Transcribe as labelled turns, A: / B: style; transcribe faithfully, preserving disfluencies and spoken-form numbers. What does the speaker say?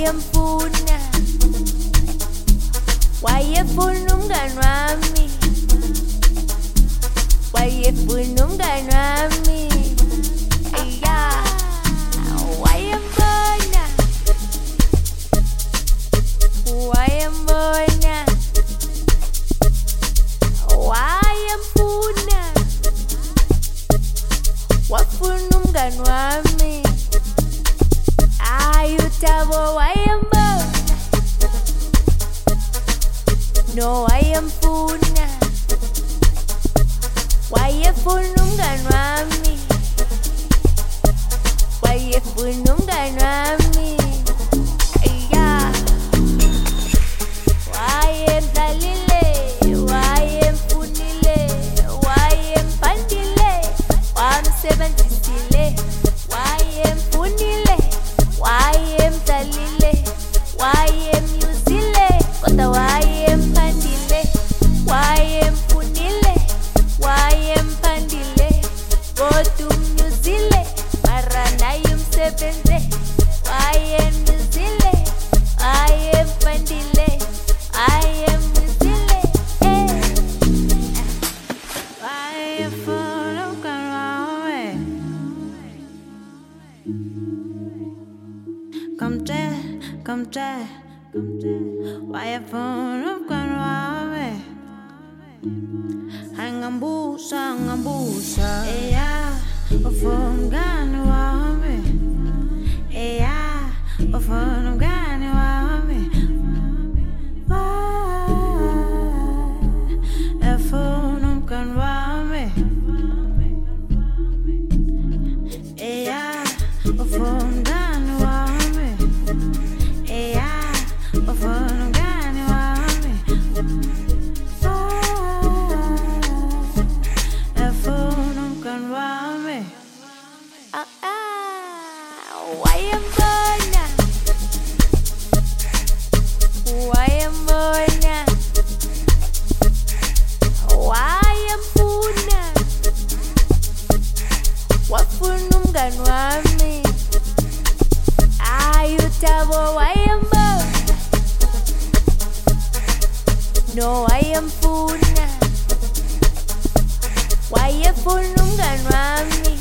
A: wayemfuna wayefuna umngani wami wayefuna umngani wami aya wayembona wayembona wayemfuna wafuna umngani wami ayuthabo wayembona no wayemfuna wayefuna umngani wami wayefuna umngani wami aya wayemdlalile wayemfunile wayemphandile wamsebenzisile wayemfunile wayemdlalile wayemyuzile kodwa wayemphandile wayemfunile wayemphandile kodwa umnyuzile mara naye umsebenze wayemnyuzile wayemphandile wayemnyuzile eh wayefuna umngani wami Come tell, come tell, wayefuna umngani wami Angambusa, angambusa Eya, ufuna umngani wami Eya, ufuna umngani wami Wayefuna umngani wami Eya, ufuna umngani wami Eya, ufuna umngani wami Wayefuna umngani wami Ah ah wayembona wayembona wayemfuna wafuna umngani wami ayuthabo wayembona no wayemfuna wayefuna umngani wami